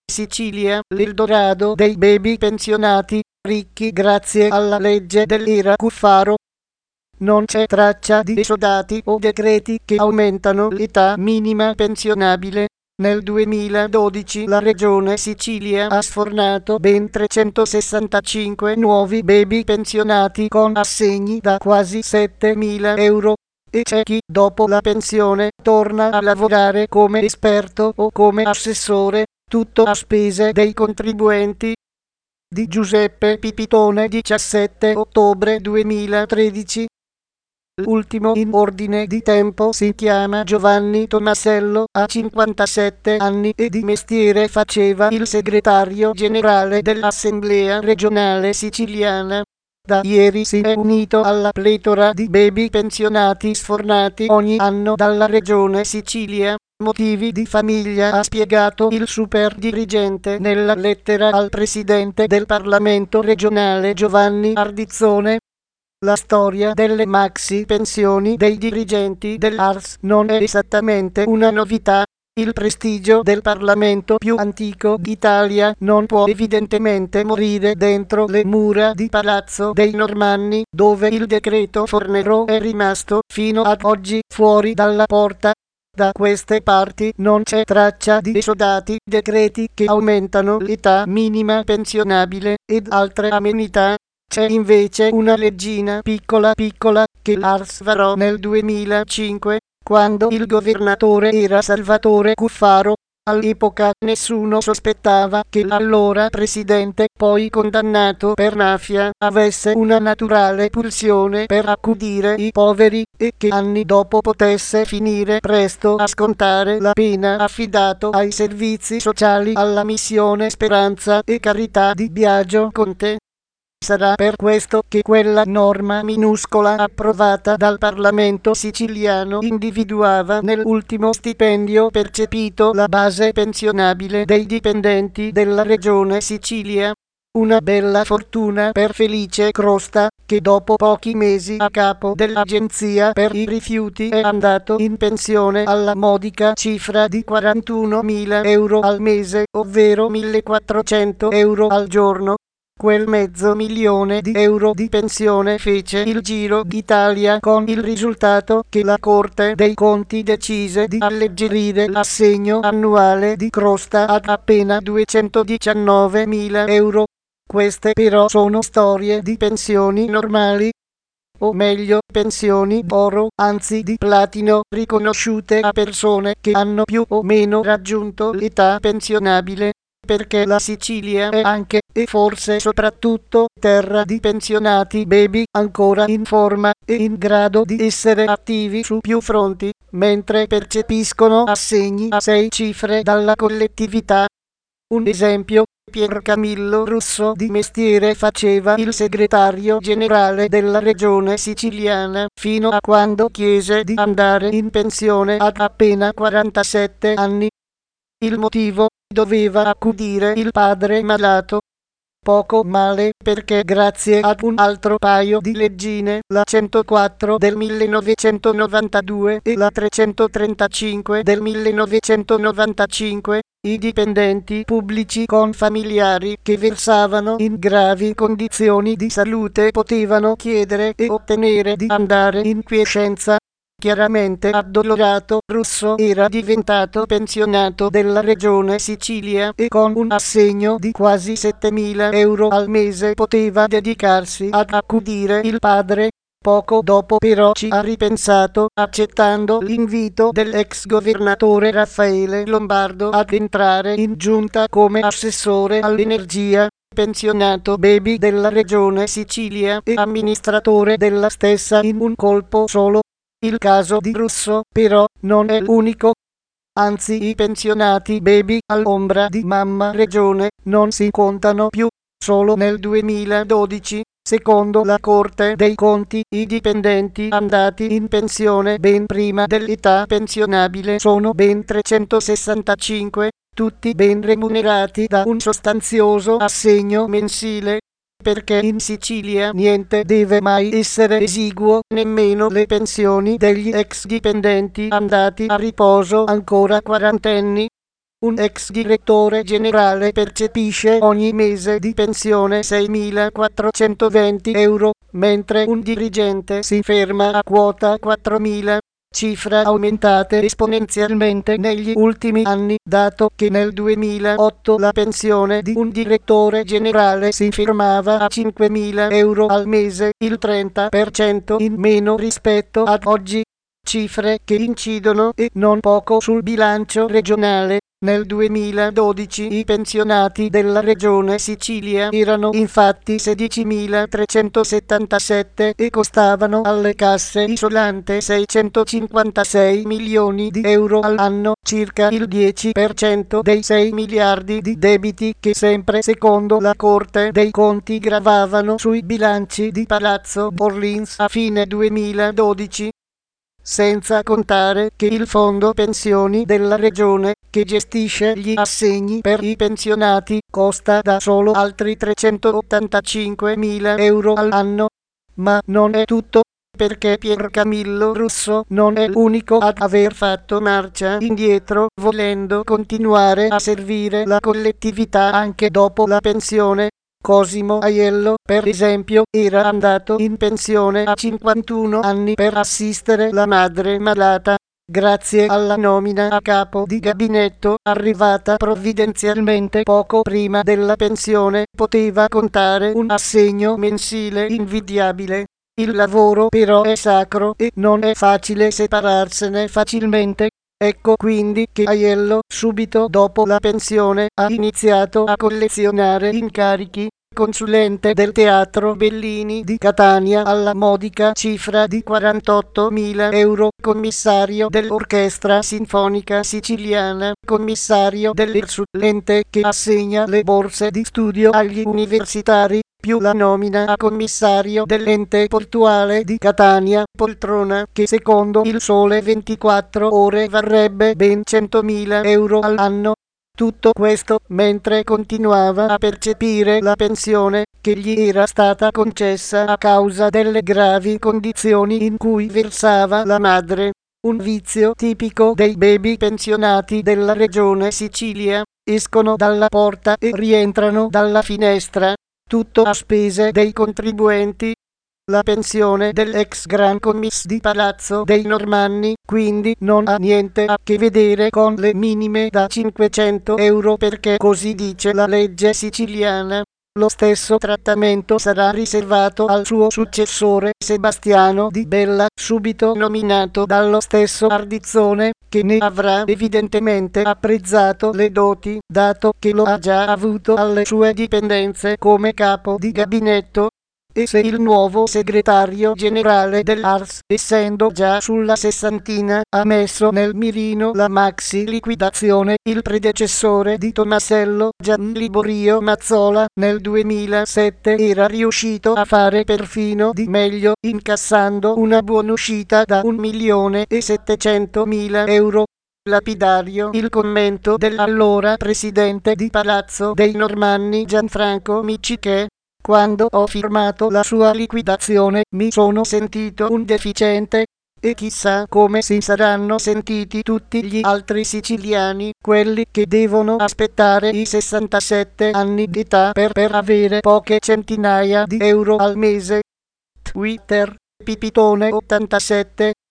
Sicilia, l'Eldorado dei baby pensionati, ricchi grazie alla legge dell'era Cuffaro. Non c'è traccia di esodati o decreti che aumentano l'età minima pensionabile. Nel 2012 la regione Sicilia ha sfornato ben 365 nuovi baby pensionati con assegni da quasi 7.000 euro. E c'è chi, dopo la pensione, torna a lavorare come esperto o come assessore, tutto a spese dei contribuenti. Di Giuseppe Pipitone, 17 ottobre 2013. L'ultimo in ordine di tempo si chiama Giovanni Tomasello, ha 57 anni e di mestiere faceva il segretario generale dell'Assemblea regionale siciliana. Da ieri si è unito alla pletora di baby pensionati sfornati ogni anno dalla regione Sicilia. Motivi di famiglia, ha spiegato il super dirigente nella lettera al presidente del Parlamento regionale Giovanni Ardizzone. La storia delle maxi pensioni dei dirigenti dell'ARS non è esattamente una novità. Il prestigio del Parlamento più antico d'Italia non può evidentemente morire dentro le mura di Palazzo dei Normanni, dove il decreto Fornero è rimasto fino ad oggi fuori dalla porta. Da queste parti non c'è traccia di esodati, decreti che aumentano l'età minima pensionabile ed altre amenità. C'è invece una leggina piccola che l'ARS varò nel 2005, quando il governatore era Salvatore Cuffaro. All'epoca nessuno sospettava che l'allora presidente, poi condannato per mafia, avesse una naturale pulsione per accudire i poveri e che anni dopo potesse finire presto a scontare la pena affidato ai servizi sociali alla missione Speranza e Carità di Biagio Conte. Sarà per questo che quella norma minuscola approvata dal Parlamento siciliano individuava nell'ultimo stipendio percepito la base pensionabile dei dipendenti della regione Sicilia. Una bella fortuna per Felice Crosta, che dopo pochi mesi a capo dell'Agenzia per i rifiuti è andato in pensione alla modica cifra di 41.000 euro al mese, ovvero 1.400 euro al giorno. Quel $500.000 di euro di pensione fece il giro d'Italia, con il risultato che la Corte dei Conti decise di alleggerire l'assegno annuale di Crosta ad appena 219.000 euro. Queste però sono storie di pensioni normali, o meglio pensioni d'oro, anzi di platino, riconosciute a persone che hanno più o meno raggiunto l'età pensionabile. Perché la Sicilia è anche, e forse soprattutto, terra di pensionati baby ancora in forma e in grado di essere attivi su più fronti, mentre percepiscono assegni a 6 cifre dalla collettività. Un esempio: Piercamillo Russo di mestiere faceva il segretario generale della regione siciliana fino a quando chiese di andare in pensione ad appena 47 anni. Il motivo? Doveva accudire il padre malato. Poco male, perché grazie ad un altro paio di leggine, la 104 del 1992 e la 335 del 1995, i dipendenti pubblici con familiari che versavano in gravi condizioni di salute potevano chiedere e ottenere di andare in quiescenza. Chiaramente addolorato, Russo era diventato pensionato della regione Sicilia e con un assegno di quasi 7.000 euro al mese poteva dedicarsi ad accudire il padre. Poco dopo però ci ha ripensato, accettando l'invito dell'ex governatore Raffaele Lombardo ad entrare in giunta come assessore all'energia, pensionato baby della regione Sicilia e amministratore della stessa in un colpo solo. Il caso di Russo, però, non è unico. Anzi, i pensionati baby all'ombra di mamma regione non si contano più. Solo nel 2012, secondo la Corte dei Conti, i dipendenti andati in pensione ben prima dell'età pensionabile sono ben 365, tutti ben remunerati da un sostanzioso assegno mensile. Perché in Sicilia niente deve mai essere esiguo, nemmeno le pensioni degli ex dipendenti andati a riposo ancora quarantenni. Un ex direttore generale percepisce ogni mese di pensione 6.420 euro, mentre un dirigente si ferma a quota 4.000, cifra aumentate esponenzialmente negli ultimi anni, dato che nel 2008 la pensione di un direttore generale si fermava a 5.000 euro al mese, il 30% in meno rispetto ad oggi. Cifre che incidono e non poco sul bilancio regionale. Nel 2012 i pensionati della regione Sicilia erano infatti 16.377 e costavano alle casse isolante 656 milioni di euro all'anno, circa il 10% dei 6 miliardi di debiti che sempre secondo la Corte dei Conti gravavano sui bilanci di Palazzo Borlins a fine 2012. Senza contare che il fondo pensioni della regione, che gestisce gli assegni per i pensionati, costa da solo altri 385.000 euro all'anno. Ma non è tutto, perché Piercamillo Russo non è l'unico ad aver fatto marcia indietro, volendo continuare a servire la collettività anche dopo la pensione. Cosimo Aiello, per esempio, era andato in pensione a 51 anni per assistere la madre malata. Grazie alla nomina a capo di gabinetto, arrivata provvidenzialmente poco prima della pensione, poteva contare un assegno mensile invidiabile. Il lavoro però è sacro e non è facile separarsene facilmente. Ecco quindi che Aiello, subito dopo la pensione, ha iniziato a collezionare incarichi. Consulente del Teatro Bellini di Catania alla modica cifra di 48.000 euro, commissario dell'Orchestra Sinfonica Siciliana, commissario dell'IRSU, l'ente che assegna le borse di studio agli universitari, più la nomina a commissario dell'ente portuale di Catania, poltrona che secondo il Sole 24 Ore varrebbe ben 100.000 euro all'anno. Tutto questo mentre continuava a percepire la pensione che gli era stata concessa a causa delle gravi condizioni in cui versava la madre. Un vizio tipico dei baby pensionati della regione Sicilia: escono dalla porta e rientrano dalla finestra, tutto a spese dei contribuenti. La pensione dell'ex Gran Commis di Palazzo dei Normanni, quindi, non ha niente a che vedere con le minime da 500 euro perché così dice la legge siciliana. Lo stesso trattamento sarà riservato al suo successore Sebastiano Di Bella, subito nominato dallo stesso Ardizzone, che ne avrà evidentemente apprezzato le doti, dato che lo ha già avuto alle sue dipendenze come capo di gabinetto. E se il nuovo segretario generale dell'ARS, essendo già sulla sessantina, ha messo nel mirino la maxi liquidazione, il predecessore di Tomasello, Gianliborio Mazzola, nel 2007 era riuscito a fare perfino di meglio, incassando una buonuscita da 1.700.000 euro. Lapidario il commento dell'allora presidente di Palazzo dei Normanni Gianfranco Micciche: quando ho firmato la sua liquidazione mi sono sentito un deficiente, e chissà come si saranno sentiti tutti gli altri siciliani, quelli che devono aspettare i 67 anni di età per avere poche centinaia di euro al mese. Twitter, Pipitone 87